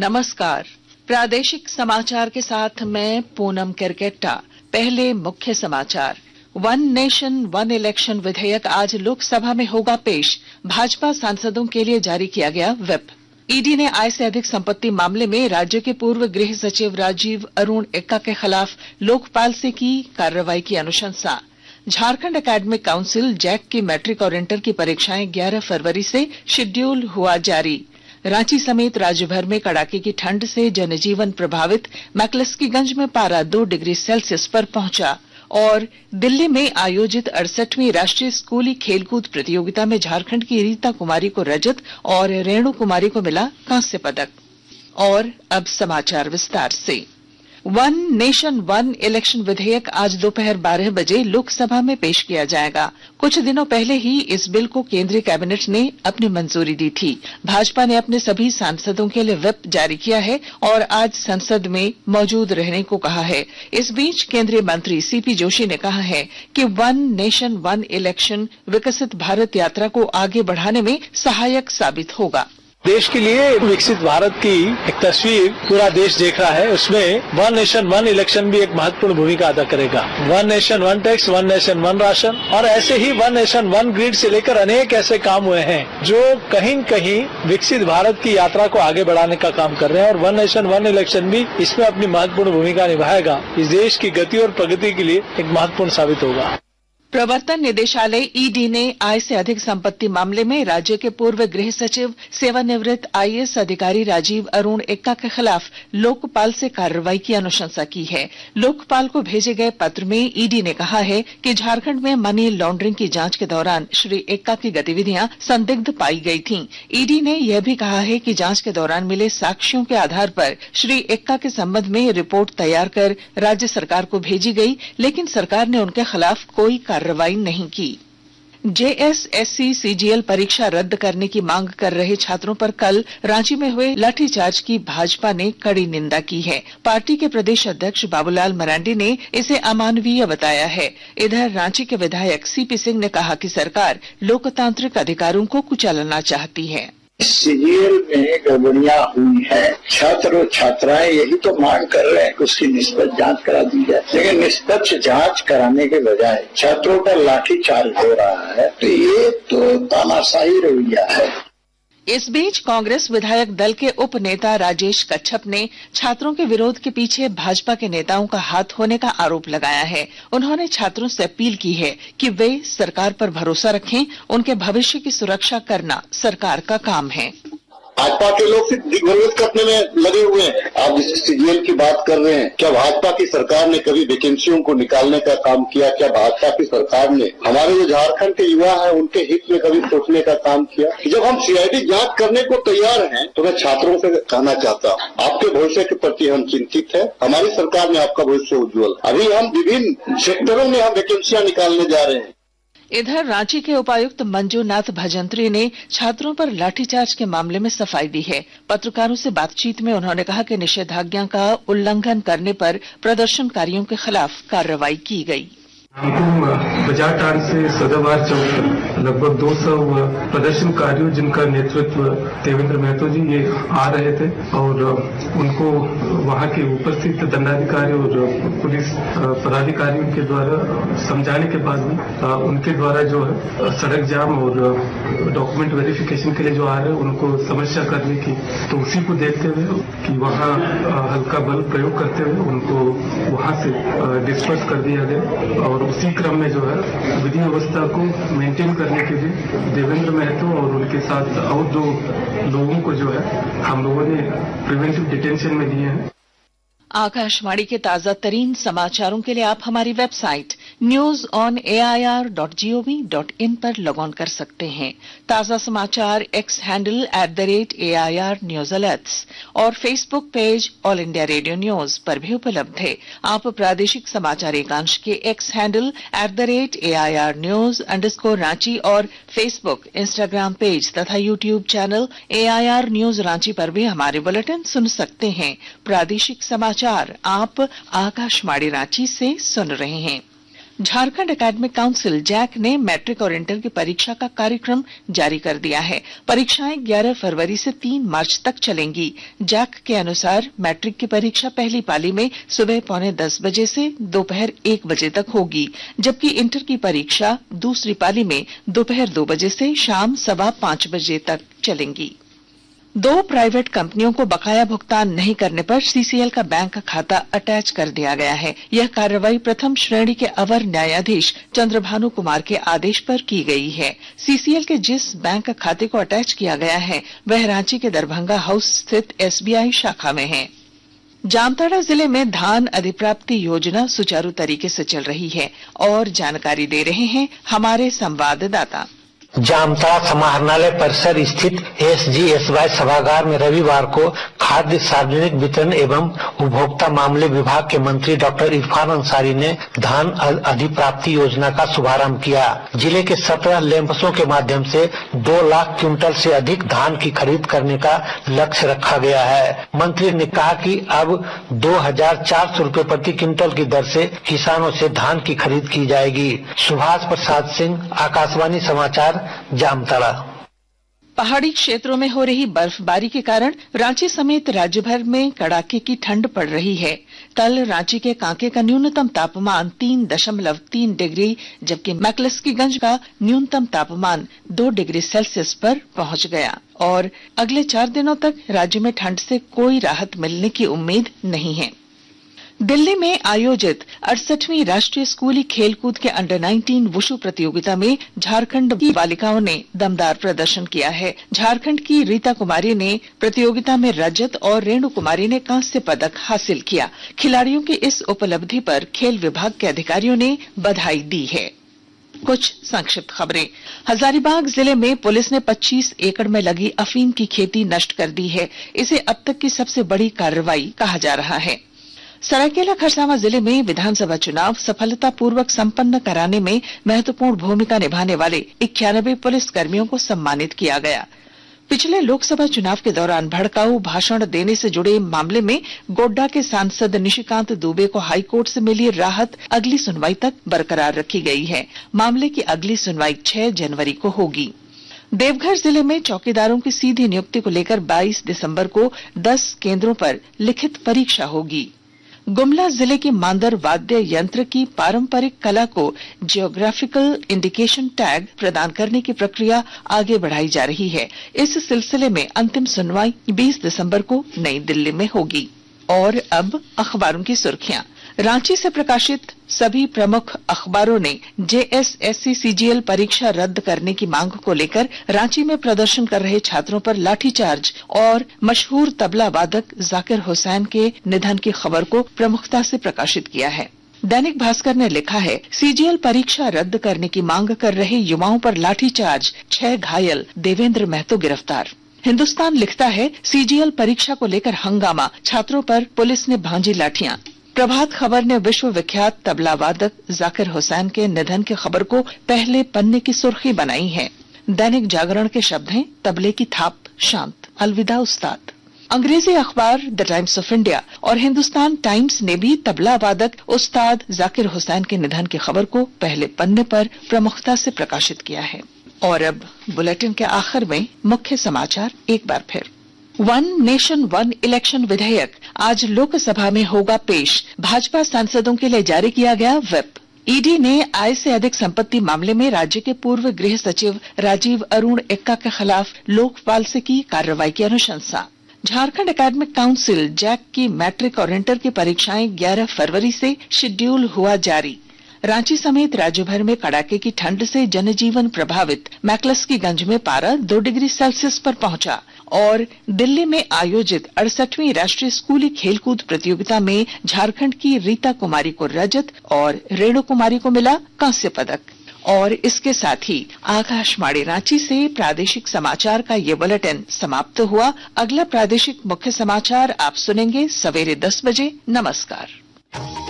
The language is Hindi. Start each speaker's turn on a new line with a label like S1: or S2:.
S1: नमस्कार। प्रादेशिक समाचार के साथ मैं पूनम केरकेट्टा। पहले मुख्य समाचार। वन नेशन वन इलेक्शन विधेयक आज लोकसभा में होगा पेश। भाजपा सांसदों के लिए जारी किया गया व्हिप। ईडी ने आय से अधिक संपत्ति मामले में राज्य के पूर्व गृह सचिव राजीव अरुण एक्का के खिलाफ लोकपाल से की कार्रवाई की अनुशंसा। झारखंड एकेडमिक काउंसिल जैक की मैट्रिक और इंटर की परीक्षाएं 11 फरवरी से शेड्यूल हुआ जारी। रांची समेत राज्य भर में कड़ाके की ठंड से जनजीवन प्रभावित। मैक्लस्कीगंज में पारा 2 डिग्री सेल्सियस पर पहुंचा। और दिल्ली में आयोजित 68वीं राष्ट्रीय स्कूली खेलकूद प्रतियोगिता में झारखंड की रीता कुमारी को रजत और रेणु कुमारी को मिला कांस्य पदक। और अब समाचार विस्तार से। वन नेशन वन इलेक्शन विधेयक आज दोपहर 12 बजे लोकसभा में पेश किया जाएगा। कुछ दिनों पहले ही इस बिल को केंद्रीय कैबिनेट ने अपनी मंजूरी दी थी। भाजपा ने अपने सभी सांसदों के लिए व्हिप जारी किया है और आज संसद में मौजूद रहने को कहा है। इस बीच केंद्रीय मंत्री सीपी जोशी ने कहा है कि वन नेशन वन इलेक्शन विकसित भारत यात्रा को आगे बढ़ाने में सहायक साबित होगा।
S2: देश के लिए विकसित भारत की एक तस्वीर पूरा देश देख रहा है। उसमें वन नेशन वन इलेक्शन भी एक महत्वपूर्ण भूमिका अदा करेगा। One nation one tax, one nation one ration और ऐसे ही वन नेशन वन ग्रिड से लेकर अनेक ऐसे काम हुए हैं जो कहीं कहीं विकसित भारत की यात्रा को आगे बढ़ाने का काम कर रहे हैं। और वन नेशन वन इलेक्शन भी इसमें अपनी महत्वपूर्ण भूमिका निभाएगा। इस देश की गति और प्रगति के लिए एक महत्वपूर्ण साबित होगा।
S1: प्रवर्तन निदेशालय ईडी ने आय से अधिक संपत्ति मामले में राज्य के पूर्व गृह सचिव सेवानिवृत्त आईएएस अधिकारी राजीव अरुण एक्का के खिलाफ लोकपाल से कार्रवाई की अनुशंसा की है। लोकपाल को भेजे गए पत्र में ईडी ने कहा है कि झारखंड में मनी लॉन्ड्रिंग की जांच के दौरान श्री एक्का की गतिविधियां संदिग्ध पाई गई थीं। ईडी ने यह भी कहा है कि जांच के दौरान मिले साक्ष्यों के आधार पर श्री एक्का के संबंध में रिपोर्ट तैयार कर राज्य सरकार को भेजी गई, लेकिन सरकार ने उनके खिलाफ कोई कार्रवाई नहीं की। जेएसएससी सीजीएल परीक्षा रद्द करने की मांग कर रहे छात्रों पर कल रांची में हुए लाठीचार्ज की भाजपा ने कड़ी निंदा की है। पार्टी के प्रदेश अध्यक्ष बाबूलाल मरांडी ने इसे अमानवीय बताया है। इधर रांची के विधायक सीपी सिंह ने कहा कि सरकार लोकतांत्रिक अधिकारों को कुचलना चाहती है।
S3: सीजीएल में गड़बड़ियां हुई है। छात्र और छात्राएं यही तो मांग कर रहे हैं कि उसकी निष्पक्ष जांच करा दी जाए, लेकिन निष्पक्ष जांच कराने के बजाय छात्रों पर लाठीचार्ज हो रहा है, तो ये तो तानाशाही रवैया है।
S1: इस बीच कांग्रेस विधायक दल के उप नेता राजेश कच्छप ने छात्रों के विरोध के पीछे भाजपा के नेताओं का हाथ होने का आरोप लगाया है। उन्होंने छात्रों से अपील की है कि वे सरकार पर भरोसा रखें। उनके भविष्य की सुरक्षा करना सरकार का काम है।
S4: भाजपा के लोग सिर्फ दिग्भ्रमित करने में लगे हुए हैं। आप जिस सीजीएल की बात कर रहे हैं, क्या भाजपा की सरकार ने कभी वैकेंसियों को निकालने का काम किया? क्या भाजपा की सरकार ने हमारे जो झारखंड के युवा हैं उनके हित में कभी सोचने का काम किया? जब हम सीआईडी जांच करने को तैयार हैं, तो मैं छात्रों से कहना चाहता हूँ, आपके भविष्य के प्रति हम चिंतित हैं। हमारी सरकार ने आपका भविष्य उज्जवल। अभी हम विभिन्न सेक्टरों में हम वैकेंसियां निकालने जा रहे हैं।
S1: इधर रांची के उपायुक्त मंजूनाथ भजंत्री ने छात्रों पर लाठीचार्ज के मामले में सफाई दी है। पत्रकारों से बातचीत में उन्होंने कहा कि निषेधाज्ञा का उल्लंघन करने पर प्रदर्शनकारियों के खिलाफ कार्रवाई की गई।
S5: हमको बाजार टांड से सदाबहार चौक तक लगभग 200 प्रदर्शनकारियों, जिनका नेतृत्व देवेंद्र महतो जी ये आ रहे थे, और उनको वहां के उपस्थित दंडाधिकारी और पुलिस पदाधिकारियों के द्वारा समझाने के बाद भी उनके द्वारा जो है सड़क जाम और डॉक्यूमेंट वेरिफिकेशन के लिए जो आ रहे हैं उनको समस्या करने की, तो उसी को देखते हुए कि वहां हल्का बल प्रयोग करते हुए उनको वहां से डिस्पर्स कर दिया गया। और उसी क्रम में जो है विधि व्यवस्था को मेंटेन करने के लिए देवेंद्र महतो और उनके साथ और 2 लोगों को जो है हम लोगों ने प्रिवेंटिव डिटेंशन में लिए हैं।
S1: आकाशवाणी के ताजा तरीन समाचारों के लिए आप हमारी वेबसाइट newsonair.gov.in पर लॉग ऑन कर सकते हैं। ताजा समाचार X handle @AIR News Alerts और Facebook page All India Radio news पर भी उपलब्ध है। आप प्रादेशिक समाचार एकांश के एक्स हैंडल @AIR News_Ranchi और फेसबुक, इंस्टाग्राम पेज तथा YouTube channel AIR News Ranchi पर भी हमारे बुलेटिन सुन सकते हैं। प्रादेशिक समाचार आप आकाशवाणी रांची से सुन रहे हैं। झारखंड एकेडमिक काउंसिल जैक ने मैट्रिक और इंटर की परीक्षा का कार्यक्रम जारी कर दिया है। परीक्षाएं 11 फरवरी से 3 मार्च तक चलेंगी। जैक के अनुसार मैट्रिक की परीक्षा पहली पाली में सुबह 9:45 बजे से दोपहर 1 बजे तक होगी, जबकि इंटर की परीक्षा दूसरी पाली में दोपहर 2 बजे से शाम 5:15 बजे तक चलेंगी। 2 प्राइवेट कंपनियों को बकाया भुगतान नहीं करने पर सीसीएल का बैंक खाता अटैच कर दिया गया है। यह कार्रवाई प्रथम श्रेणी के अवर न्यायाधीश चंद्रभानु कुमार के आदेश पर की गई है। सीसीएल के जिस बैंक खाते को अटैच किया गया है वह रांची के दरभंगा हाउस स्थित एसबीआई शाखा में है। जामताड़ा जिले में धान अधिप्राप्ति योजना सुचारू तरीके से चल रही है और जानकारी दे रहे हैं हमारे संवाददाता।
S6: जामताड़ा समाहरणालय परिसर स्थित एसजीएसवाई सभागार में रविवार को खाद्य सार्वजनिक वितरण एवं उपभोक्ता मामले विभाग के मंत्री डॉक्टर इरफान अंसारी ने धान अधिप्राप्ति योजना का शुभारंभ किया। जिले के 17 लैंपसों के माध्यम से 2 लाख क्विंटल से अधिक धान की खरीद करने का लक्ष्य रखा गया है। मंत्री ने कहा कि अब 2400 रुपए प्रति क्विंटल की दर से किसानों से धान की खरीद की जाएगी। सुभाष प्रसाद सिंह, आकाशवाणी समाचार, जामताड़ा।
S1: पहाड़ी क्षेत्रों में हो रही बर्फबारी के कारण रांची समेत राज्य भर में कड़ाके की ठंड पड़ रही है। कल रांची के कांके का न्यूनतम तापमान 3.3 डिग्री जबकि मैक्लस्कीगंज का न्यूनतम तापमान 2 डिग्री सेल्सियस पर पहुंच गया और अगले 4 दिनों तक राज्य में ठंड से कोई राहत मिलने की उम्मीद नहीं है। दिल्ली में आयोजित 68वीं राष्ट्रीय स्कूली खेलकूद के अंडर 19 वुशु प्रतियोगिता में झारखंड की बालिकाओं ने दमदार प्रदर्शन किया है। झारखंड की रीता कुमारी ने प्रतियोगिता में रजत और रेणु कुमारी ने कांस्य पदक हासिल किया। खिलाड़ियों की इस उपलब्धि पर खेल विभाग के अधिकारियों ने बधाई दी है। कुछ संक्षिप्त खबरें। हजारीबाग जिले में पुलिस ने 25 एकड़ में लगी अफीम की खेती नष्ट कर दी है। इसे अब तक की सबसे बड़ी कार्रवाई कहा जा रहा है। सरायकेला खरसावां जिले में विधानसभा चुनाव सफलतापूर्वक संपन्न कराने में महत्वपूर्ण भूमिका निभाने वाले 91 पुलिस कर्मियों को सम्मानित किया गया। पिछले लोकसभा चुनाव के दौरान भड़काऊ भाषण देने से जुड़े मामले में गोड्डा के सांसद निशिकांत दुबे को हाईकोर्ट से मिली राहत अगली सुनवाई तक बरकरार रखी गई है। मामले की अगली सुनवाई 6 जनवरी को होगी। देवघर जिले में चौकीदारों की सीधी नियुक्ति को लेकर 22 दिसंबर को 10 केंद्रों पर लिखित परीक्षा होगी। गुमला जिले की मांदर वाद्य यंत्र की पारंपरिक कला को जियोग्राफिकल इंडिकेशन टैग प्रदान करने की प्रक्रिया आगे बढ़ाई जा रही है। इस सिलसिले में अंतिम सुनवाई 20 दिसंबर को नई दिल्ली में होगी। और अब अखबारों की सुर्खियां। रांची से प्रकाशित सभी प्रमुख अखबारों ने जेएसएससी सीजीएल परीक्षा रद्द करने की मांग को लेकर रांची में प्रदर्शन कर रहे छात्रों पर लाठीचार्ज और मशहूर तबला वादक जाकिर हुसैन के निधन की खबर को प्रमुखता से प्रकाशित किया है। दैनिक भास्कर ने लिखा है, सीजीएल परीक्षा रद्द करने की मांग कर रहे युवाओं पर लाठीचार्ज, 6 घायल, देवेंद्र महतो गिरफ्तार। हिन्दुस्तान लिखता है, सीजीएल परीक्षा को लेकर हंगामा, छात्रों पर पुलिस ने भांजी लाठियां। प्रभात खबर ने विश्व विख्यात तबला वादक जाकिर हुसैन के निधन की खबर को पहले पन्ने की सुर्खी बनाई है। दैनिक जागरण के शब्द हैं, तबले की थाप शांत, अलविदा उस्ताद। अंग्रेजी अखबार द टाइम्स ऑफ इंडिया और हिंदुस्तान टाइम्स ने भी तबला वादक उस्ताद जाकिर हुसैन के निधन की खबर को पहले पन्ने पर प्रमुखता से प्रकाशित किया है। और अब बुलेटिन के आखिर में मुख्य समाचार एक बार फिर। 1 नेशन 1 इलेक्शन विधेयक आज लोकसभा में होगा पेश। भाजपा सांसदों के लिए जारी किया गया व्हिप। ईडी ने आय से अधिक संपत्ति मामले में राज्य के पूर्व गृह सचिव राजीव अरुण एक्का के खिलाफ लोकपाल से की कार्रवाई की अनुशंसा। झारखंड एकेडमिक काउंसिल जैक की मैट्रिक और इंटर की परीक्षाएं 11 फरवरी से शेड्यूल हुआ जारी। रांची समेत राज्य भर में कड़ाके की ठंड से जनजीवन प्रभावित। मैक्लस्कीगंज में पारा 2 डिग्री सेल्सियस पर पहुंचा। और दिल्ली में आयोजित 68वीं राष्ट्रीय स्कूली खेलकूद प्रतियोगिता में झारखंड की रीता कुमारी को रजत और रेणु कुमारी को मिला कांस्य पदक। और इसके साथ ही आकाशवाणी रांची से प्रादेशिक समाचार का ये बुलेटिन समाप्त हुआ। अगला प्रादेशिक मुख्य समाचार आप सुनेंगे सवेरे 10 बजे। नमस्कार।